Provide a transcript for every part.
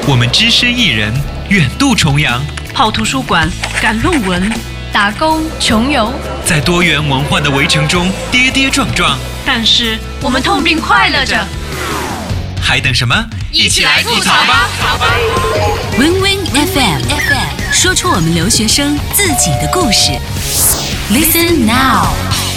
我们只身一人，远渡重洋， 跑图书馆，赶论文， 打工穷游， 在多元文化的围城中跌跌撞撞， 但是我们痛并快乐着。 还等什么？一起来吐槽吧 ！Win FM 说出我们留学生自己的故事。Listen now。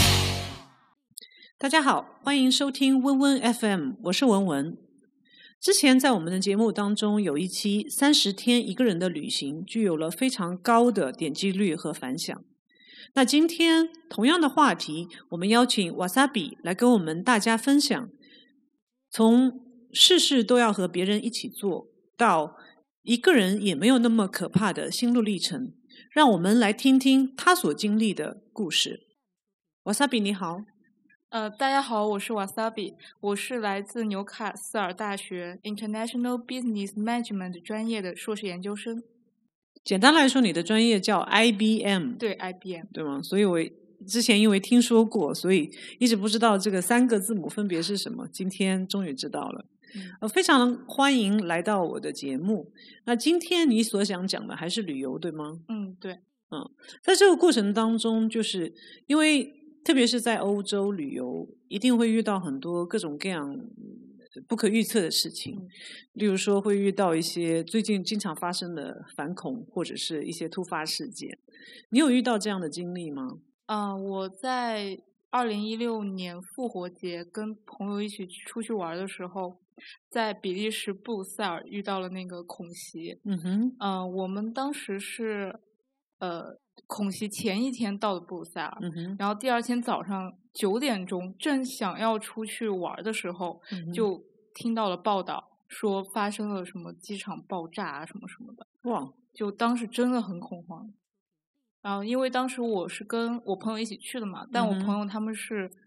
大家好，欢迎收听温温 FM， 我是文文。之前在我们的节目当中有一期30天一个人的旅行，具有了非常高的点击率和反响。那今天同样的话题，我们邀请 Wasabi 来跟我们大家分享，从事事都要和别人一起做，到一个人也没有那么可怕的心路历程。让我们来听听他所经历的故事。Wasabi 你好。 大家好，我是 Wasabi， 我是来自纽卡斯尔大学 International Business Management 专业的硕士研究生。 简单来说，你的专业叫 IBM。 对 IBM 对吗？所以我之前因为听说过，所以一直不知道这个3个字母分别是什么，今天终于知道了。非常欢迎来到我的节目。那今天你所想讲的还是旅游，对吗？ 对。 在这个过程当中，就是因为特别是在欧洲旅游，一定会遇到很多各种各样不可预测的事情。例如说会遇到一些最近经常发生的反恐，或者是一些突发事件。你有遇到这样的经历吗？ 我在2016年复活节跟朋友一起出去玩的时候，在比利时布鲁塞尔遇到了那个恐袭。我们当时是恐袭前一天到的布鲁塞尔，然后第二天早上9点钟正想要出去玩的时候，就听到了报道说发生了什么机场爆炸啊什么什么的。 哇！就当时真的很恐慌。然后因为当时我是跟我朋友一起去的嘛，但我朋友他们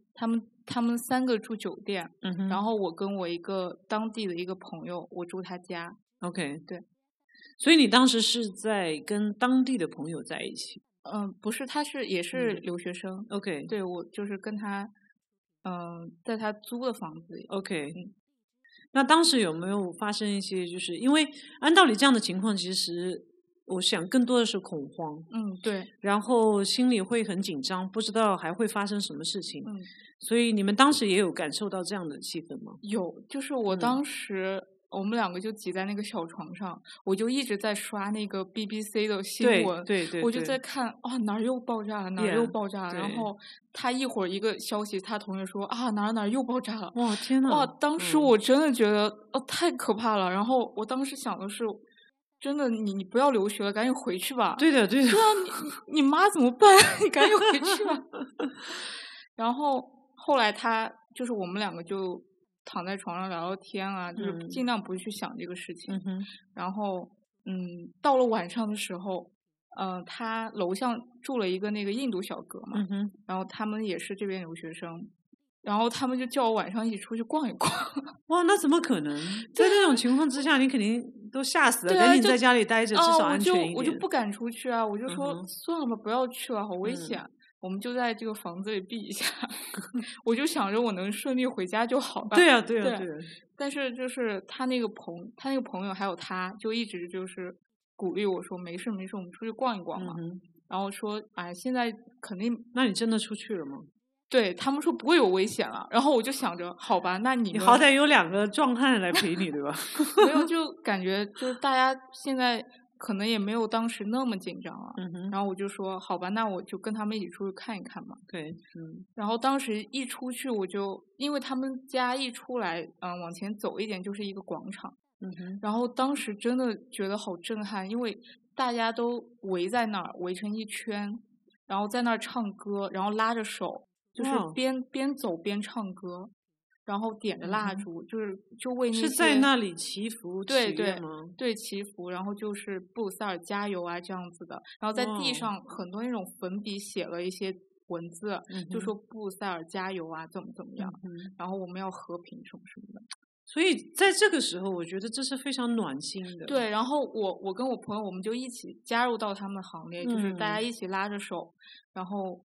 3个住酒店，然后我跟我一个当地的一个朋友，我住他家。 OK， 对。 所以你当时是在跟当地的朋友在一起？ 不是，他也是留学生。 OK， 对，我就是跟他，在他租的房子里。 OK，那当时有没有发生一些，就是因为按道理这样的情况，其实我想更多的是恐慌。 对。然后心里会很紧张，不知道还会发生什么事情。所以你们当时也有感受到这样的气氛吗？ 有，就是我当时。我们2个就挤在那个小床上，我就一直在刷那个 BBC 的新闻， 对， 我就在看哪儿又爆炸了，哪儿又爆炸了。然后他一会儿一个消息，他同学说哪儿又爆炸了。 哇，天哪！ 当时我真的觉得太可怕了。然后我当时想的是，真的你不要留学了，赶紧回去吧。 对的。对啊， 你妈怎么办？你赶紧回去吧。然后后来就是我们2个就躺在床上聊聊天啊，就是尽量不去想这个事情。然后到了晚上的时候，他楼上住了一个那个印度小哥嘛，然后他们也是这边留学生，然后他们就叫我晚上一起出去逛一逛。 哇，那怎么可能？在那种情况之下，你肯定都吓死了。赶紧在家里待着，至少安全一点。 我就不敢出去啊，我就说算了吧，不要去了，好危险。我们就在这个房子里避一下。我就想着我能顺利回家就好吧。 对啊。 但是就是他那个朋友还有他就一直就是鼓励我说没事，我们出去逛一逛嘛。然后说现在肯定。 那你真的出去了吗？ 对，他们说不会有危险了。然后我就想着好吧，那你好歹有2个壮汉来陪你，对吧？ 没有，就感觉就是大家现在可能也没有当时那么紧张了。然后我就说好吧，那我就跟他们一起出去看一看嘛。 对。 然后当时一出去，我就因为他们家一出来，往前走一点就是一个广场。然后当时真的觉得好震撼，因为大家都围在那儿，围成一圈，然后在那儿唱歌，然后拉着手，就是边走边唱歌。然后点着蜡烛，就为那些。 是在那里祈福对吗？ 对，祈福，然后就是布鲁塞尔加油啊这样子的。然后在地上很多那种粉笔写了一些文字，就说布鲁塞尔加油啊，怎么样，然后我们要和平什么什么的。 所以在这个时候，我觉得这是非常暖心的。 对，然后我跟我朋友，我们就一起加入到他们行列，就是大家一起拉着手，然后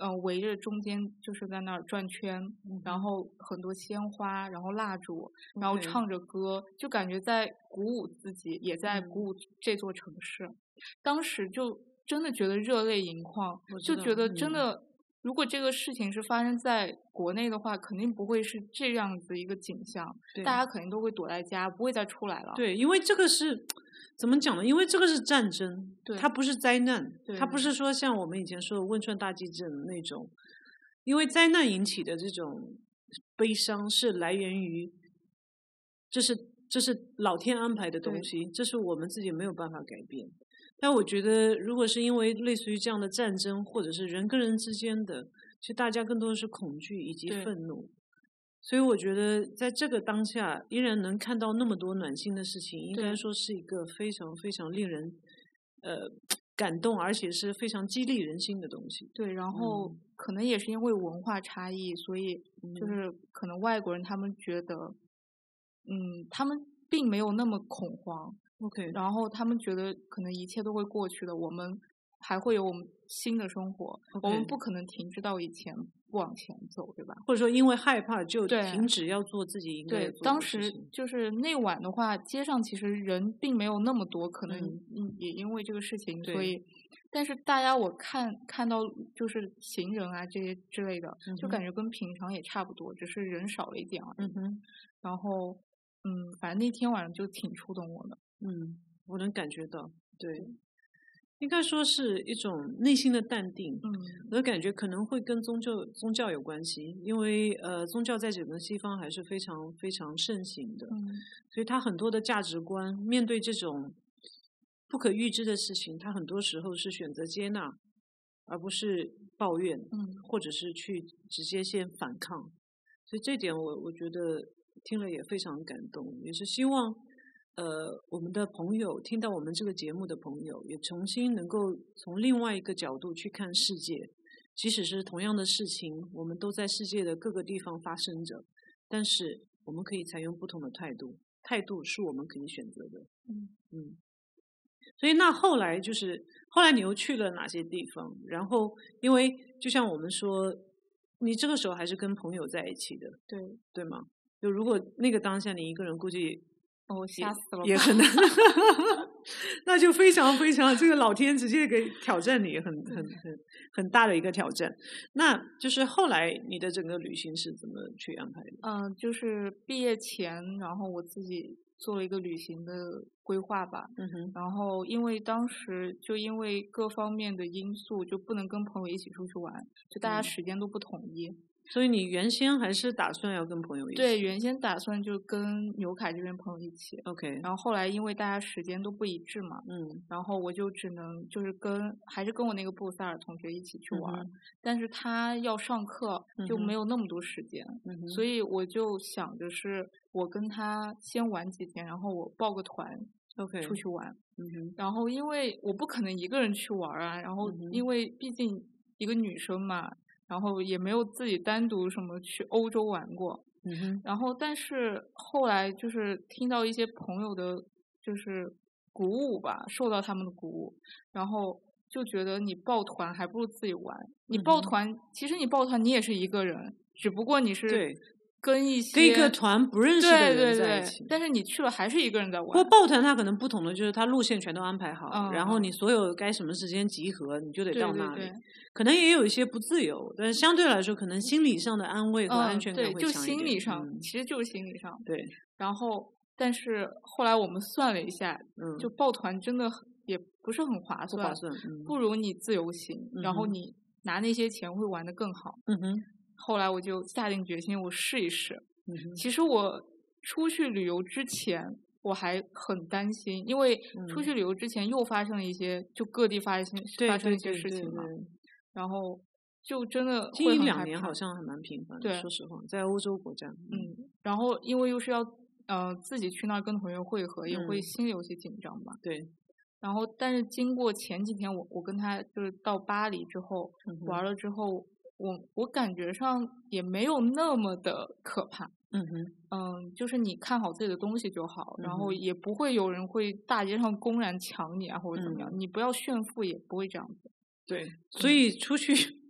围着中间就是在那儿转圈，然后很多鲜花，然后蜡烛，然后唱着歌，就感觉在鼓舞自己，也在鼓舞这座城市。当时就真的觉得热泪盈眶，就觉得真的，如果这个事情是发生在国内的话，肯定不会是这样子一个景象，大家肯定都会躲在家，不会再出来了。 对，因为这个是怎么讲呢？因为这个是战争，它不是灾难，它不是说像我们以前说的汶川大地震那种，因为灾难引起的这种悲伤是来源于，这是老天安排的东西，这是我们自己没有办法改变。但我觉得，如果是因为类似于这样的战争，或者是人跟人之间的，其实大家更多的是恐惧以及愤怒。所以我觉得，在这个当下，依然能看到那么多暖心的事情，应该说是一个非常非常令人感动，而且是非常激励人心的东西。 对，然后可能也是因为文化差异，所以就是可能外国人他们觉得，他们并没有那么恐慌。 OK， 然后他们觉得可能一切都会过去的，我们还会有我们新的生活，我们不可能停止到以前不往前走，对吧？ 或者说因为害怕就停止要做自己应该做的事情。 对，当时就是那晚的话，街上其实人并没有那么多，可能也因为这个事情，所以，但是大家我看到就是行人啊这些之类的，就感觉跟平常也差不多，只是人少了一点而已。然后反正那天晚上就挺触动我的。 我能感觉到，对，应该说是一种内心的淡定。我的感觉可能会跟宗教有关系，因为宗教在整个西方还是非常非常盛行的，所以他很多的价值观面对这种不可预知的事情，他很多时候是选择接纳，而不是抱怨，或者是去直接先反抗。所以这点我觉得听了也非常感动，也是希望我们的朋友听到我们这个节目的朋友，也重新能够从另外一个角度去看世界。即使是同样的事情，我们都在世界的各个地方发生着，但是我们可以采用不同的态度，态度是我们可以选择的。所以那后来你又去了哪些地方？然后因为就像我们说，你这个时候还是跟朋友在一起的，对吗？就如果那个当下你一个人，估计吓死了， 也很难，那就非常非常，这个老天直接给挑战你，很大的一个挑战。那就是后来你的整个旅行是怎么去安排的？ 就是毕业前，然后我自己做了一个旅行的规划吧。然后因为当时就因为各方面的因素，就不能跟朋友一起出去玩，就大家时间都不统一。 所以你原先还是打算要跟朋友一起？ 对，原先打算就跟纽凯这边朋友一起。 OK。 然后后来因为大家时间都不一致嘛，然后我就只能就是还是跟我那个布萨尔同学一起去玩，但是他要上课，就没有那么多时间，所以我就想着是我跟他先玩几天，然后我报个团 ，OK， 出去玩。然后因为我不可能一个人去玩啊，然后因为毕竟一个女生嘛。然后也没有自己单独什么去欧洲玩过，然后但是后来就是听到一些朋友的，就是鼓舞吧，受到他们的鼓舞，然后就觉得你抱团还不如自己玩。你抱团，其实你抱团你也是一个人，只不过你是跟一个团不认识的人在一起， 但是你去了还是一个人在玩。 不过抱团它可能不同的就是它路线全都安排好，然后你所有该什么时间集合你就得到那里。可能也有一些不自由，但是相对来说可能心理上的安慰和安全感会强一点。 就心理上，其实就是心理上。 对。 然后但是后来我们算了一下，就抱团真的也不是很划算，不如你自由行，然后你拿那些钱会玩得更好。后来我就下定决心，我试一试。其实我出去旅游之前，我还很担心，因为出去旅游之前又发生了一些，就各地发生一些事情嘛。然后就真的会很害怕。近 1-2年好像还蛮频繁的，说实话，在欧洲国家。 然后因为又是要自己去那儿跟同学会合，也会心里有些紧张吧。 对。 然后但是经过前几天我跟他就是到巴黎之后玩了之后。我感觉上也没有那么的可怕，就是你看好自己的东西就好，然后也不会有人会大街上公然抢你啊或者怎么样，你不要炫富也不会这样子。 对，所以出去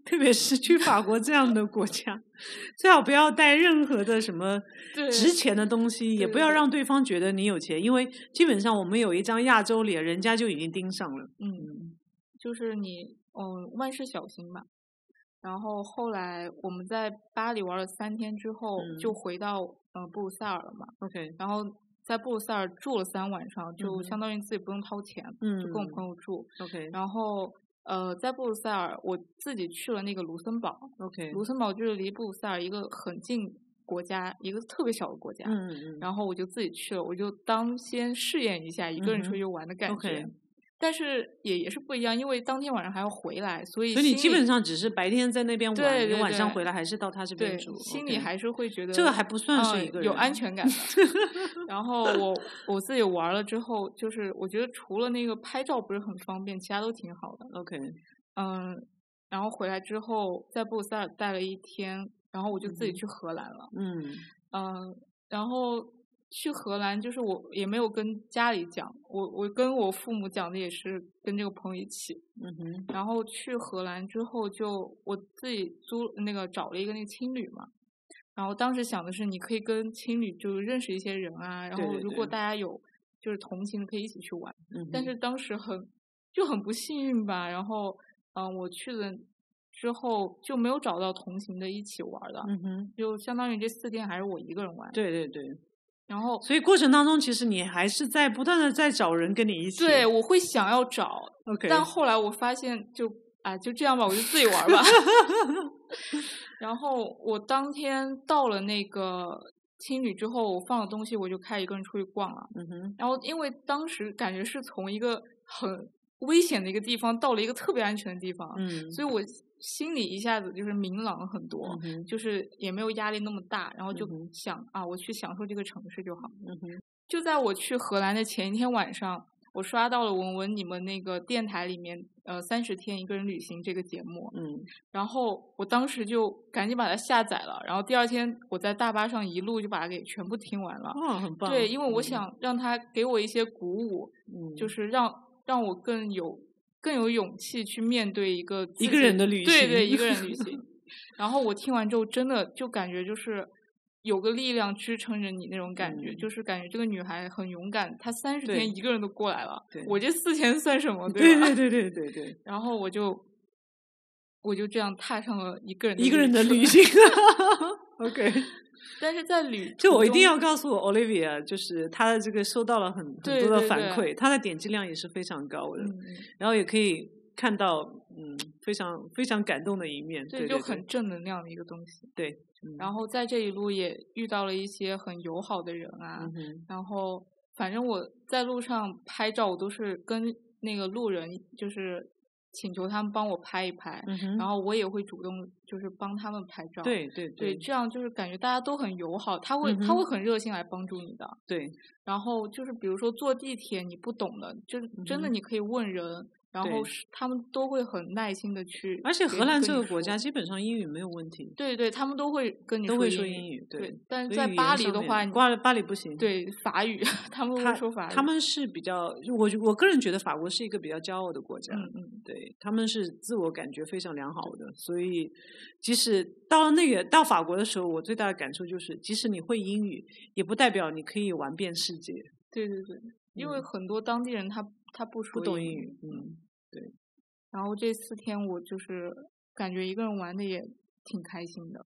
特别是去法国这样的国家，最好不要带任何的什么值钱的东西，也不要让对方觉得你有钱，因为基本上我们有一张亚洲脸，人家就已经盯上了。 就是你万事小心嘛。然后后来我们在巴黎玩了3天之后，就回到布鲁塞尔了嘛。 OK， 然后在布鲁塞尔住了3晚上，就相当于自己不用掏钱，就跟我朋友住。 OK， 然后在布鲁塞尔我自己去了那个卢森堡。 OK， 卢森堡就是离布鲁塞尔一个很近国家，一个特别小的国家。然后我就自己去了，我就先试验一下一个人出去玩的感觉。 OK， 但是也是不一样，因为当天晚上还要回来，所以你基本上只是白天在那边玩， 对， 你晚上回来还是到他这边住， 心里还是会觉得这个还不算是一个人， 有安全感的。然后我自己玩了之后，就是我觉得除了那个拍照不是很方便，其他都挺好的。 OK， 然后回来之后在布鲁塞尔待了1天，然后我就自己去荷兰了。然后去荷兰就是我也没有跟家里讲，我跟我父母讲的也是跟这个朋友一起。然后去荷兰之后就我自己找了一个那个青旅嘛。然后当时想的是你可以跟青旅就认识一些人啊，然后如果大家有就是同行的可以一起去玩。但是当时很不幸运吧，然后我去了之后就没有找到同行的一起玩的。就相当于这4天还是我一个人玩。 对， 然后所以过程当中其实你还是在不断的在找人跟你一起。 对，我会想要找。 OK， 但后来我发现就这样吧，我就自己玩吧。然后我当天到了那个青旅之后，我放了东西，我就开始一个人出去逛了。然后因为当时感觉是从一个很危险的一个地方到了一个特别安全的地方，所以我心里一下子就是明朗了很多，就是也没有压力那么大，然后就想我去享受这个城市就好。就在我去荷兰的前一天晚上，我刷到了文文你们那个电台里面30天一个人旅行这个节目。然后我当时就赶紧把它下载了，然后第2天我在大巴上一路就把它给全部听完了。 很棒。 对，因为我想让它给我一些鼓舞，就是让我更有勇气去面对一个人的旅行。 对，一个人旅行。然后我听完之后真的就感觉就是有个力量支撑着你那种感觉，就是感觉这个女孩很勇敢，她30天一个人都过来了，我这4天算什么，对吧？ 对。 然后我就这样踏上了一个人的旅行。OK。 但是在就我一定要告诉我 Olivia， 就是她的这个收到了很多的反馈，她的点击量也是非常高的，然后也可以看到非常非常感动的一面。对， 就很正能量的一个东西。 对。 然后在这一路也遇到了一些很友好的人啊，然后反正我在路上拍照，我都是跟那个路人就是请求他们帮我拍一拍，然后我也会主动就是帮他们拍照。对，这样就是感觉大家都很友好，他会很热心来帮助你的。对，然后就是比如说坐地铁你不懂的，就是真的你可以问人。然后他们都会很耐心的去， 而且荷兰这个国家基本上英语没有问题。 对，他们都会跟你说英语。 对，但是在巴黎的话， 巴黎不行。 对，法语，他们会说法语。 他们是比较，我个人觉得法国是一个比较骄傲的国家。对，他们是自我感觉非常良好的，所以即使到法国的时候，我最大的感受就是，即使你会英语，也不代表你可以玩遍世界。 对，因为很多当地人他不懂英语。对。 然后这4天我就是感觉一个人玩的也挺开心的。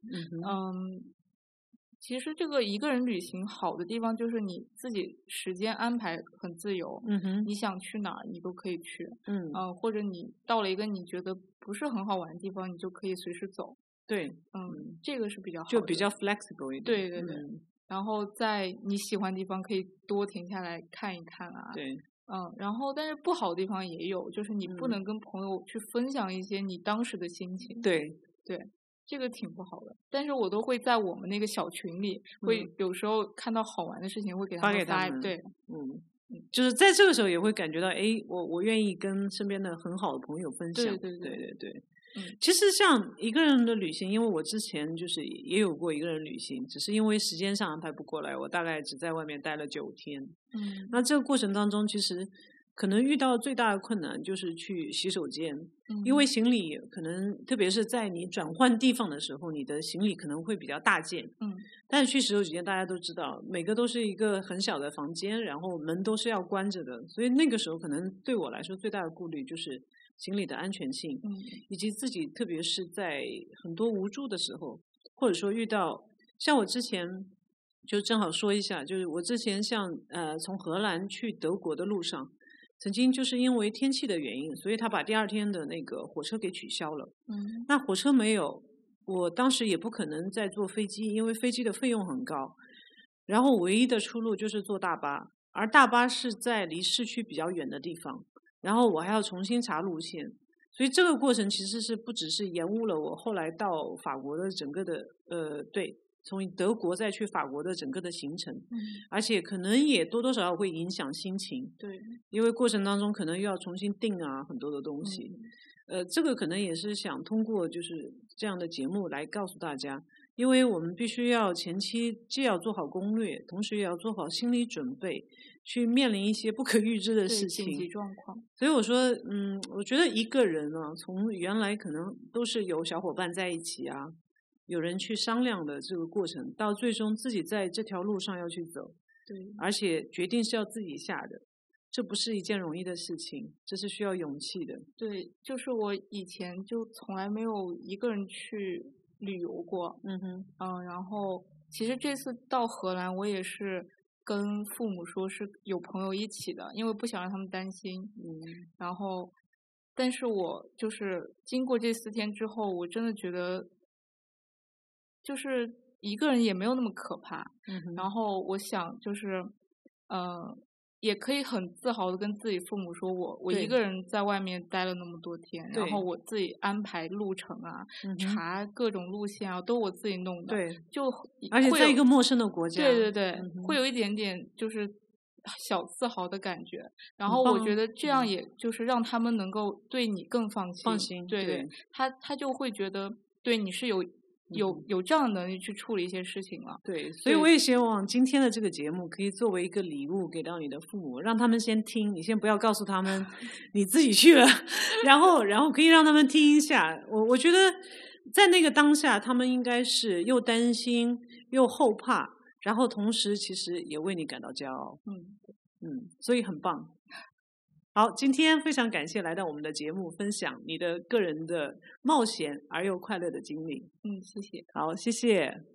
其实这个一个人旅行好的地方就是你自己时间安排很自由。你想去哪儿你都可以去。或者你到了一个你觉得不是很好玩的地方，你就可以随时走。对。这个是比较好的， 就比较 flexible 一点。 对。然后在你喜欢的地方可以多停下来看一看啊。 对。 然后但是不好的地方也有，就是你不能跟朋友去分享一些你当时的心情。对，这个挺不好的。但是我都会在我们那个小群里，会有时候看到好玩的事情会给他们发。对， 就是在这个时候也会感觉到，我愿意跟身边的很好的朋友分享。对。其实像一个人的旅行，因为我之前就是也有过一个人旅行，只是因为时间上安排不过来，我大概只在外面待了9天。那这个过程当中，其实可能遇到最大的困难就是去洗手间，因为行李可能特别是在你转换地方的时候，你的行李可能会比较大件。但是去洗手间大家都知道，每个都是一个很小的房间，然后门都是要关着的，所以那个时候可能对我来说最大的顾虑就是行李的安全性，以及自己特别是在很多无助的时候，或者说遇到像我之前就正好说一下，就是我之前从荷兰去德国的路上，曾经就是因为天气的原因，所以他把第二天的那个火车给取消了。那火车没有，我当时也不可能再坐飞机，因为飞机的费用很高。然后唯一的出路就是坐大巴，而大巴是在离市区比较远的地方，然后我还要重新查路线，所以这个过程其实是不只是延误了我后来到法国的整个的从德国再去法国的整个的行程，而且可能也多多少少会影响心情。对，因为过程当中可能又要重新定很多的东西。这个可能也是想通过就是这样的节目来告诉大家，因为我们必须要前期既要做好攻略，同时也要做好心理准备，去面临一些不可预知的事情。紧急状况。所以我说，我觉得一个人从原来可能都是有小伙伴在一起有人去商量的这个过程，到最终自己在这条路上要去走，对，而且决定是要自己下的，这不是一件容易的事情，这是需要勇气的。对，就是我以前就从来没有一个人去旅游过，然后其实这次到荷兰，我也是跟父母说是有朋友一起的，因为不想让他们担心。然后，但是我就是经过这4天之后，我真的觉得。就是一个人也没有那么可怕，然后我想就是，也可以很自豪的跟自己父母说我一个人在外面待了那么多天，然后我自己安排路程查各种路线都我自己弄的，对，就而且在一个陌生的国家，对，会有一点点就是小自豪的感觉，然后我觉得这样也就是让他们能够对你更放心，对，他就会觉得对你是有这样的能力去处理一些事情了。对，所以我也希望今天的这个节目可以作为一个礼物给到你的父母，让他们先听，你先不要告诉他们你自己去了，然后可以让他们听一下。我觉得在那个当下，他们应该是又担心又后怕，然后同时其实也为你感到骄傲。所以很棒。好，今天非常感谢来到我们的节目，分享你的个人的冒险而又快乐的经历。谢谢。好，谢谢。